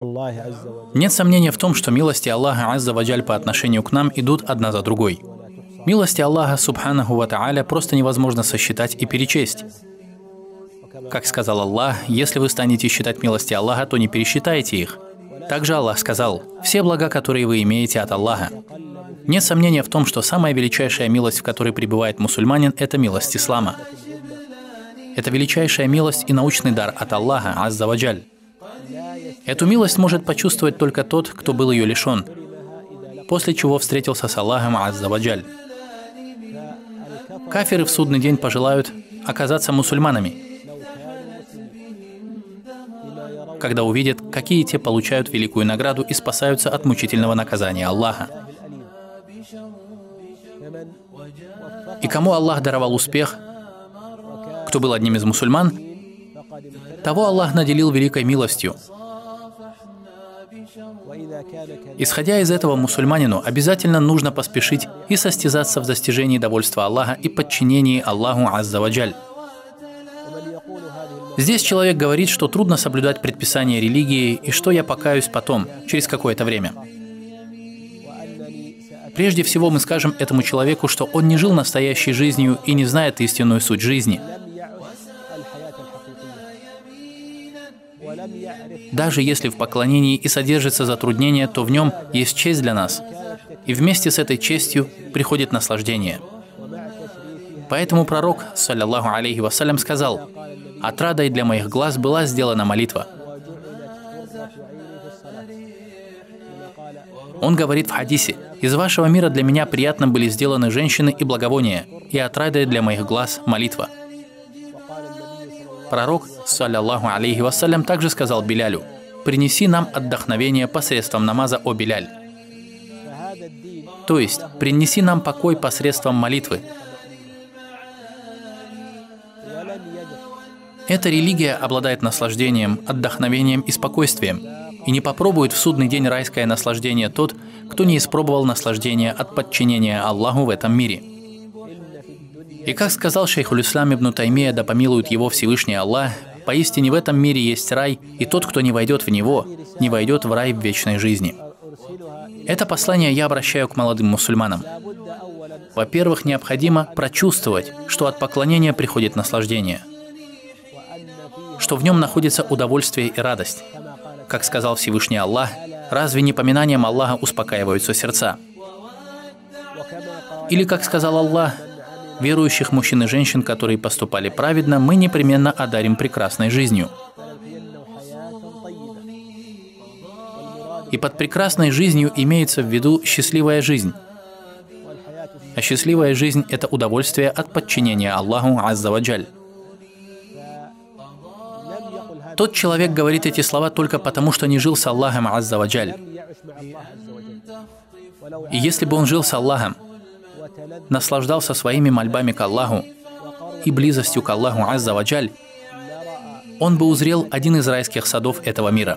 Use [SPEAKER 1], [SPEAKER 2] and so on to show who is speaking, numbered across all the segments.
[SPEAKER 1] Нет сомнения в том, что милости Аллаха Азза ва Джаль по отношению к нам идут одна за другой. Милости Аллаха Субханаху ва Тааля просто невозможно сосчитать и перечесть. Как сказал Аллах, если вы станете считать милости Аллаха, то не пересчитаете их. Также Аллах сказал: «Все блага, которые вы имеете от Аллаха». Нет сомнения в том, что самая величайшая милость, в которой пребывает мусульманин, это милость ислама. Это величайшая милость и научный дар от Аллаха Азза ва Джаль. Эту милость может почувствовать только тот, кто был ее лишен, после чего встретился с Аллахом Азза ва Джаль. Кафиры в судный день пожелают оказаться мусульманами, когда увидят, какие те получают великую награду и спасаются от мучительного наказания Аллаха. И кому Аллах даровал успех, кто был одним из мусульман, того Аллах наделил великой милостью. Исходя из этого, мусульманину обязательно нужно поспешить и состязаться в достижении довольства Аллаха и подчинении Аллаху Азза ва Джаль. Здесь человек говорит, что трудно соблюдать предписания религии и что я покаюсь потом, через какое-то время. Прежде всего мы скажем этому человеку, что он не жил настоящей жизнью и не знает истинную суть жизни. Даже если в поклонении и содержится затруднение, то в нем есть честь для нас. И вместе с этой честью приходит наслаждение. Поэтому пророк, саллаллаху алейхи вассалям, сказал: «Отрадой для моих глаз была сделана молитва». Он говорит в хадисе: «Из вашего мира для меня приятно были сделаны женщины и благовония, и отрадой для моих глаз молитва». Пророк, саллаллаху алейхи вассалям, также сказал Билялю: «Принеси нам отдохновение посредством намаза, о Биляль». То есть, принеси нам покой посредством молитвы. Эта религия обладает наслаждением, отдохновением и спокойствием, и не попробует в судный день райское наслаждение тот, кто не испробовал наслаждения от подчинения Аллаху в этом мире. И как сказал шейхуль-ислам ибн Таймия, да помилует его Всевышний Аллах, поистине в этом мире есть рай, и тот, кто не войдет в него, не войдет в рай в вечной жизни. Это послание я обращаю к молодым мусульманам. Во-первых, необходимо прочувствовать, что от поклонения приходит наслаждение, что в нем находится удовольствие и радость. Как сказал Всевышний Аллах, разве не поминанием Аллаха успокаиваются сердца? Или как сказал Аллах, верующих мужчин и женщин, которые поступали праведно, мы непременно одарим прекрасной жизнью. И под прекрасной жизнью имеется в виду счастливая жизнь. А счастливая жизнь – это удовольствие от подчинения Аллаху Азза ва Джаль. Тот человек говорит эти слова только потому, что не жил с Аллахом Азза ва Джаль. И если бы он жил с Аллахом, наслаждался своими мольбами к Аллаху и близостью к Аллаху Азза ва Джаль, он бы узрел один из райских садов этого мира.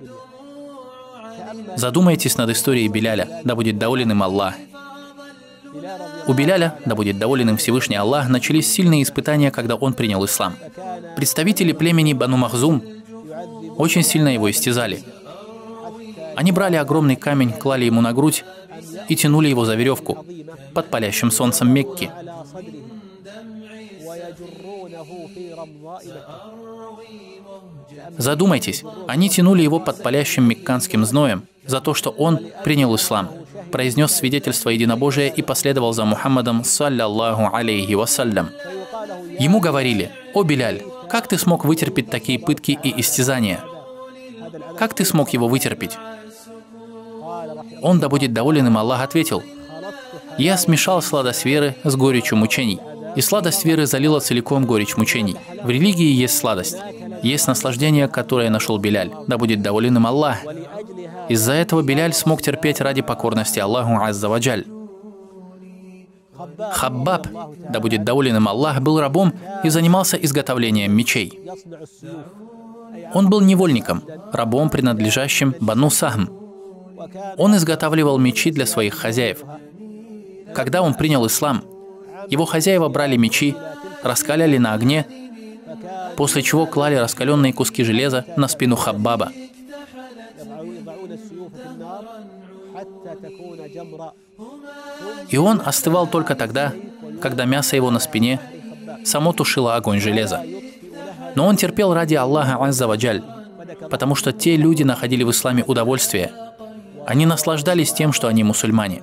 [SPEAKER 1] Задумайтесь над историей Биляля, да будет доволен им Аллах. У Биляля, да будет доволен им Всевышний Аллах, начались сильные испытания, когда он принял ислам. Представители племени Бану Махзум очень сильно его истязали. Они брали огромный камень, клали ему на грудь и тянули его за веревку под палящим солнцем Мекки. Задумайтесь, они тянули его под палящим мекканским зноем за то, что он принял ислам, произнес свидетельство единобожия и последовал за Мухаммадом, саллаллаху алейхи вассалям. Ему говорили: «О Биляль, как ты смог вытерпеть такие пытки и истязания? Как ты смог его вытерпеть?» Он, да будет доволен им Аллах, ответил: «Я смешал сладость веры с горечью мучений, и сладость веры залила целиком горечь мучений. В религии есть сладость, есть наслаждение, которое нашел Биляль, да будет доволен им Аллах. Из-за этого Биляль смог терпеть ради покорности Аллаху Азза ва Джаль». Хаббаб, да будет доволен им Аллах, был рабом и занимался изготовлением мечей. Он был невольником, рабом, принадлежащим Бану Сахм. Он изготавливал мечи для своих хозяев. Когда он принял ислам, его хозяева брали мечи, раскаляли на огне, после чего клали раскаленные куски железа на спину Хаббаба. И он остывал только тогда, когда мясо его на спине само тушило огонь железа. Но он терпел ради Аллаха Азза ва Джаль, потому что те люди находили в исламе удовольствие. Они наслаждались тем, что они мусульмане.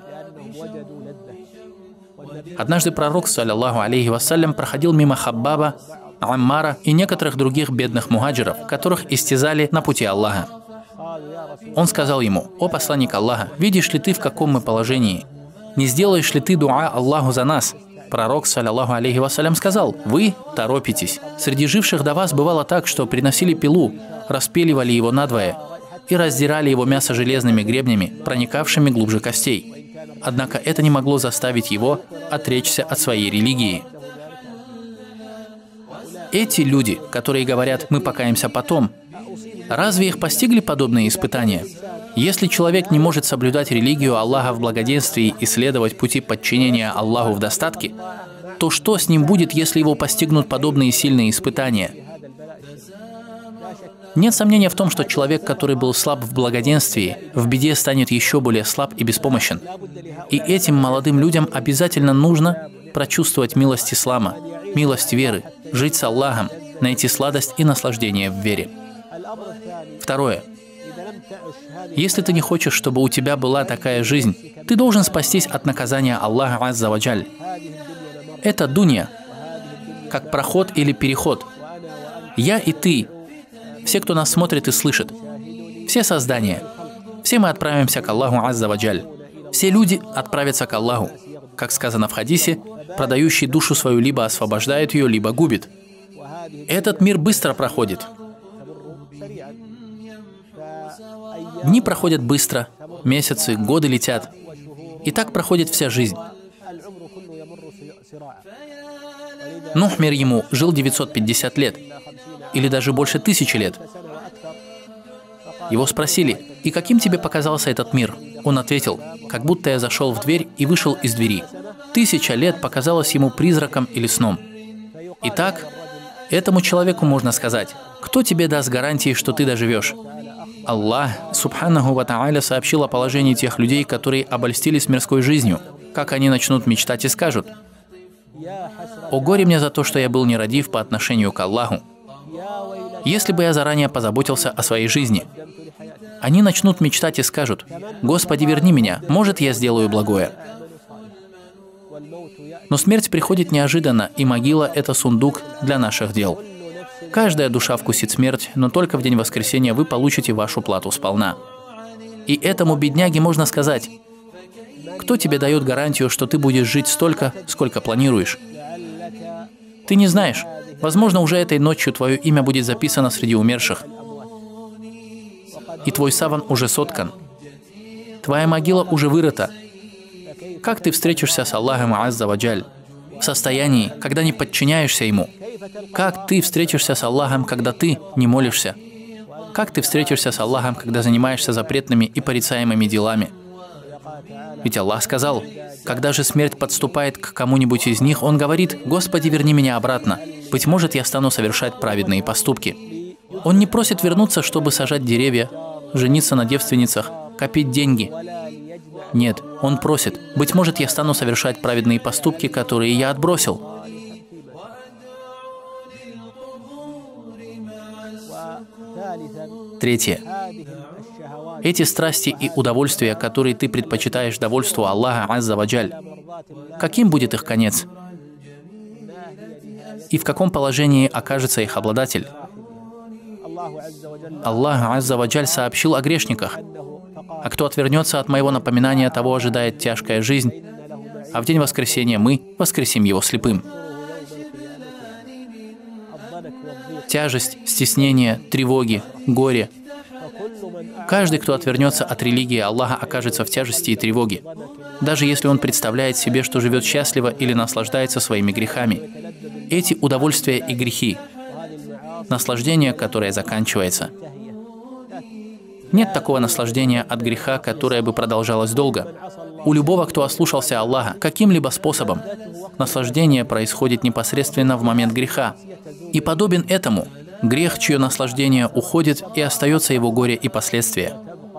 [SPEAKER 1] Однажды пророк, саллаллаху алейхи вассалям, проходил мимо Хаббаба, Аммара и некоторых других бедных мухаджиров, которых истязали на пути Аллаха. Он сказал ему: «О посланник Аллаха, видишь ли ты, в каком мы положении? Не сделаешь ли ты дуа Аллаху за нас?» Пророк, саллаллаху алейхи вассалям, сказал: «Вы торопитесь. Среди живших до вас бывало так, что приносили пилу, распиливали его надвое и раздирали его мясо железными гребнями, проникавшими глубже костей. Однако это не могло заставить его отречься от своей религии». Эти люди, которые говорят «мы покаемся потом», разве их постигли подобные испытания? Если человек не может соблюдать религию Аллаха в благоденствии и следовать пути подчинения Аллаху в достатке, то что с ним будет, если его постигнут подобные сильные испытания? Нет сомнения в том, что человек, который был слаб в благоденствии, в беде станет еще более слаб и беспомощен. И этим молодым людям обязательно нужно прочувствовать милость ислама, милость веры, жить с Аллахом, найти сладость и наслаждение в вере. Второе. Если ты не хочешь, чтобы у тебя была такая жизнь, ты должен спастись от наказания Аллаха Азза ва Джаль. Это дунья, как проход или переход. Я и ты, все, кто нас смотрит и слышит, все создания, все мы отправимся к Аллаху Азза ва Джаль. Все люди отправятся к Аллаху. Как сказано в хадисе, продающий душу свою либо освобождает ее, либо губит. Этот мир быстро проходит. Дни проходят быстро, месяцы, годы летят. И так проходит вся жизнь. Нух, мир ему, жил 950 лет, или даже больше 1000 лет. Его спросили: «И каким тебе показался этот мир?» Он ответил: «Как будто я зашел в дверь и вышел из двери». 1000 лет показалось ему призраком или сном. Итак, этому человеку можно сказать: «Кто тебе даст гарантии, что ты доживешь?» Аллах, субханаху ва тааля, сообщил о положении тех людей, которые обольстились мирской жизнью, как они начнут мечтать и скажут: «О горе мне за то, что я был нерадив по отношению к Аллаху. Если бы я заранее позаботился о своей жизни». Они начнут мечтать и скажут: «Господи, верни меня, может, я сделаю благое». Но смерть приходит неожиданно, и могила – это сундук для наших дел. Каждая душа вкусит смерть, но только в день воскресения вы получите вашу плату сполна. И этому бедняге можно сказать: «Кто тебе дает гарантию, что ты будешь жить столько, сколько планируешь? Ты не знаешь, возможно, уже этой ночью твое имя будет записано среди умерших, и твой саван уже соткан, твоя могила уже вырыта. Как ты встретишься с Аллахом Азза ва Джаль в состоянии, когда не подчиняешься Ему? Как ты встретишься с Аллахом, когда ты не молишься? Как ты встретишься с Аллахом, когда занимаешься запретными и порицаемыми делами? Ведь Аллах сказал: когда же смерть подступает к кому-нибудь из них, он говорит: «Господи, верни меня обратно. Быть может, я стану совершать праведные поступки». Он не просит вернуться, чтобы сажать деревья, жениться на девственницах, копить деньги. Нет, он просит: быть может, я стану совершать праведные поступки, которые я отбросил. Третье. Эти страсти и удовольствия, которые ты предпочитаешь довольству Аллаха Азза ва Джаль, каким будет их конец? И в каком положении окажется их обладатель? Аллах Азза ва Джаль сообщил о грешниках: «А кто отвернется от моего напоминания, того ожидает тяжкая жизнь, а в день воскресения мы воскресим его слепым». Тяжесть, стеснение, тревоги, горе. Каждый, кто отвернется от религии Аллаха, окажется в тяжести и тревоге, даже если он представляет себе, что живет счастливо или наслаждается своими грехами. Эти удовольствия и грехи, наслаждение, которое заканчивается. Нет такого наслаждения от греха, которое бы продолжалось долго. У любого, кто ослушался Аллаха каким-либо способом, наслаждение происходит непосредственно в момент греха. И подобен этому грех, чье наслаждение уходит, и остается его горе и последствия.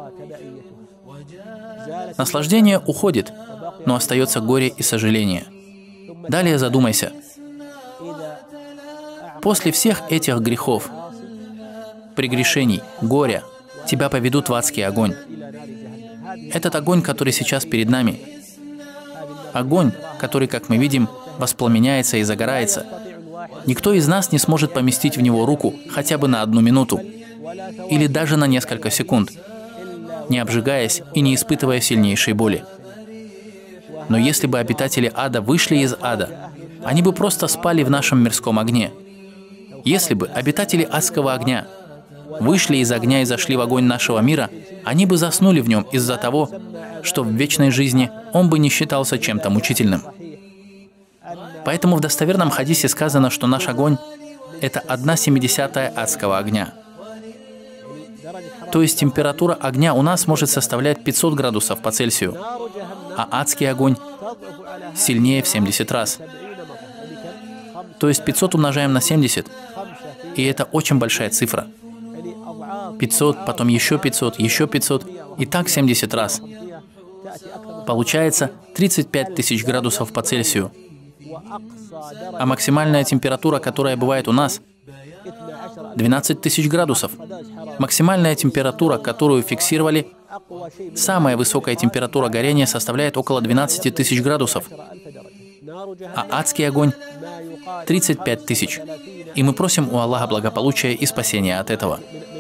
[SPEAKER 1] Наслаждение уходит, но остается горе и сожаление. Далее задумайся. После всех этих грехов, прегрешений, горя, тебя поведут в адский огонь. Этот огонь, который сейчас перед нами, огонь, который, как мы видим, воспламеняется и загорается. Никто из нас не сможет поместить в него руку хотя бы на 1 минуту или даже на несколько секунд, не обжигаясь и не испытывая сильнейшей боли. Но если бы обитатели ада вышли из ада, они бы просто спали в нашем мирском огне. Если бы обитатели адского огня вышли из огня и зашли в огонь нашего мира, они бы заснули в нем из-за того, что в вечной жизни он бы не считался чем-то мучительным. Поэтому в достоверном хадисе сказано, что наш огонь — это 1/70 адского огня. То есть температура огня у нас может составлять 500 градусов по Цельсию, а адский огонь сильнее в 70 раз. То есть 500 умножаем на 70, и это очень большая цифра. 500, потом еще 500, и так 70 раз. Получается 35 тысяч градусов по Цельсию. А максимальная температура, которая бывает у нас, 12 тысяч градусов. Максимальная температура, которую фиксировали, самая высокая температура горения составляет около 12 тысяч градусов. А адский огонь — 35 тысяч. И мы просим у Аллаха благополучия и спасения от этого.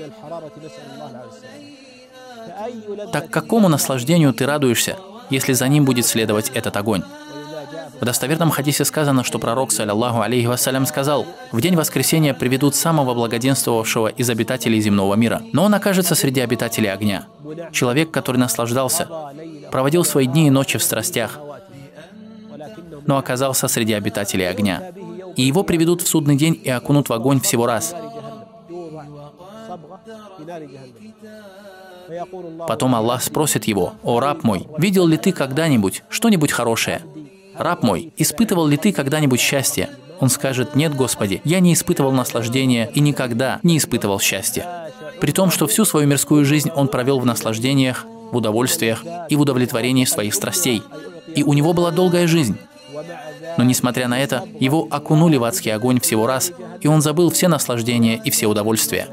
[SPEAKER 1] Так к какому наслаждению ты радуешься, если за ним будет следовать этот огонь? В достоверном хадисе сказано, что пророк, саллаллаху алейхи вассалям, сказал: «В день воскресения приведут самого благоденствовавшего из обитателей земного мира, но он окажется среди обитателей огня. Человек, который наслаждался, проводил свои дни и ночи в страстях, но оказался среди обитателей огня. И его приведут в судный день и окунут в огонь всего раз. Потом Аллах спросит его: «О раб мой, видел ли ты когда-нибудь что-нибудь хорошее? Раб мой, испытывал ли ты когда-нибудь счастье?» Он скажет: «Нет, Господи, я не испытывал наслаждения и никогда не испытывал счастья». При том, что всю свою мирскую жизнь он провел в наслаждениях, в удовольствиях и в удовлетворении своих страстей. И у него была долгая жизнь. Но несмотря на это, его окунули в адский огонь всего раз, и он забыл все наслаждения и все удовольствия.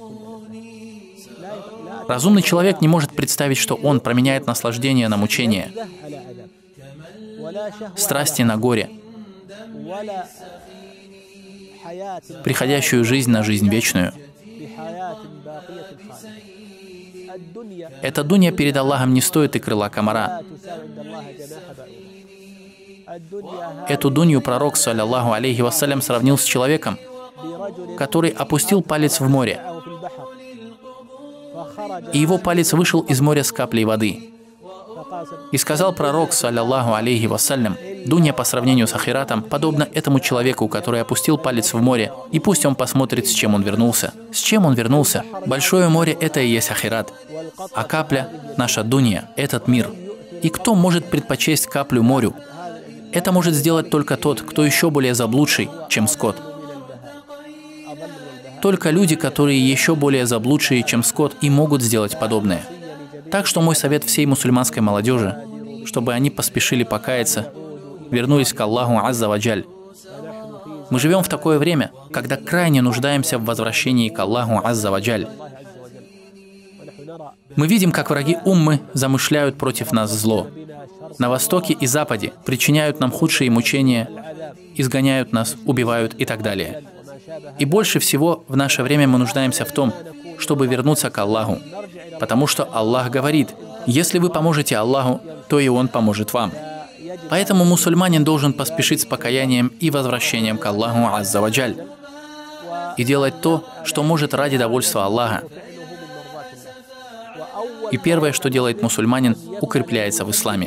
[SPEAKER 1] Разумный человек не может представить, что он променяет наслаждение на мучение, страсти на горе, приходящую жизнь на жизнь вечную. Эта дунья перед Аллахом не стоит и крыла комара. Эту дунью пророк, саллаллаху алейхи вассалям, сравнил с человеком, который опустил палец в море, и его палец вышел из моря с каплей воды. И сказал пророк, саллаллаху алейхи вассалям: «Дунья по сравнению с ахиратом подобна этому человеку, который опустил палец в море, и пусть он посмотрит, с чем он вернулся». С чем он вернулся? Большое море — это и есть ахират, а капля — наша дунья, этот мир. И кто может предпочесть каплю морю? Это может сделать только тот, кто еще более заблудший, чем скот. Только люди, которые еще более заблудшие, чем скот, и могут сделать подобное. Так что мой совет всей мусульманской молодежи, чтобы они поспешили покаяться, вернулись к Аллаху азза ва джаль. Мы живем в такое время, когда крайне нуждаемся в возвращении к Аллаху азза ва джаль. Мы видим, как враги уммы замышляют против нас зло. На востоке и западе причиняют нам худшие мучения, изгоняют нас, убивают и так далее. И больше всего в наше время мы нуждаемся в том, чтобы вернуться к Аллаху. Потому что Аллах говорит: «Если вы поможете Аллаху, то и Он поможет вам». Поэтому мусульманин должен поспешить с покаянием и возвращением к Аллаху азза ва джаль и делать то, что может ради довольства Аллаха. И первое, что делает мусульманин, укрепляется в исламе.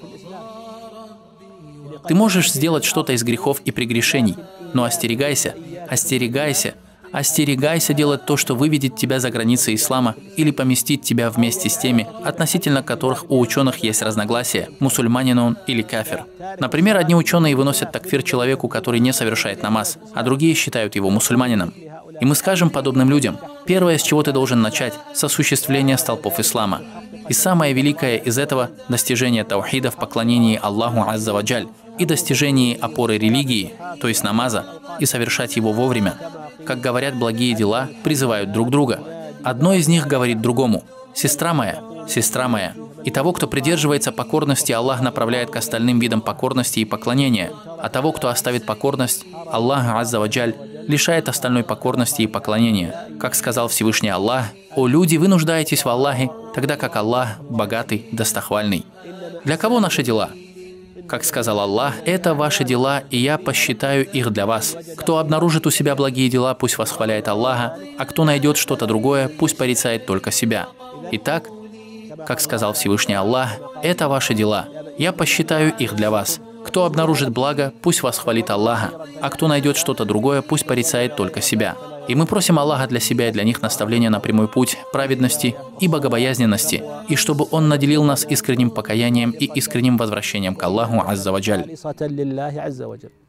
[SPEAKER 1] Ты можешь сделать что-то из грехов и прегрешений, но остерегайся, остерегайся, остерегайся делать то, что выведет тебя за границы ислама или поместит тебя вместе с теми, относительно которых у ученых есть разногласия, мусульманин он или кафир. Например, одни ученые выносят такфир человеку, который не совершает намаз, а другие считают его мусульманином. И мы скажем подобным людям: первое, с чего ты должен начать, с осуществления столпов ислама. И самое великое из этого – достижение таухида в поклонении Аллаху Азза ва Джаль и достижении опоры религии, то есть намаза, и совершать его вовремя. Как говорят, благие дела призывают друг друга. Одно из них говорит другому: сестра моя, и того, кто придерживается покорности, Аллах направляет к остальным видам покорности и поклонения, а того, кто оставит покорность, Аллах Азза ва Джаль лишает остальной покорности и поклонения. Как сказал Всевышний Аллах: «О люди, вы нуждаетесь в Аллахе, тогда как Аллах богатый, достохвальный». Для кого наши дела? Как сказал Аллах: «Это ваши дела, и я посчитаю их для вас. Кто обнаружит у себя благие дела, пусть восхваляет Аллаха, а кто найдет что-то другое, пусть порицает только себя». Итак, как сказал Всевышний Аллах: «Это ваши дела, я посчитаю их для вас. Кто обнаружит благо, пусть восхвалит Аллаха, а кто найдет что-то другое, пусть порицает только себя». И мы просим Аллаха для себя и для них наставления на прямой путь праведности и богобоязненности, и чтобы Он наделил нас искренним покаянием и искренним возвращением к Аллаху Азза ва Джаль.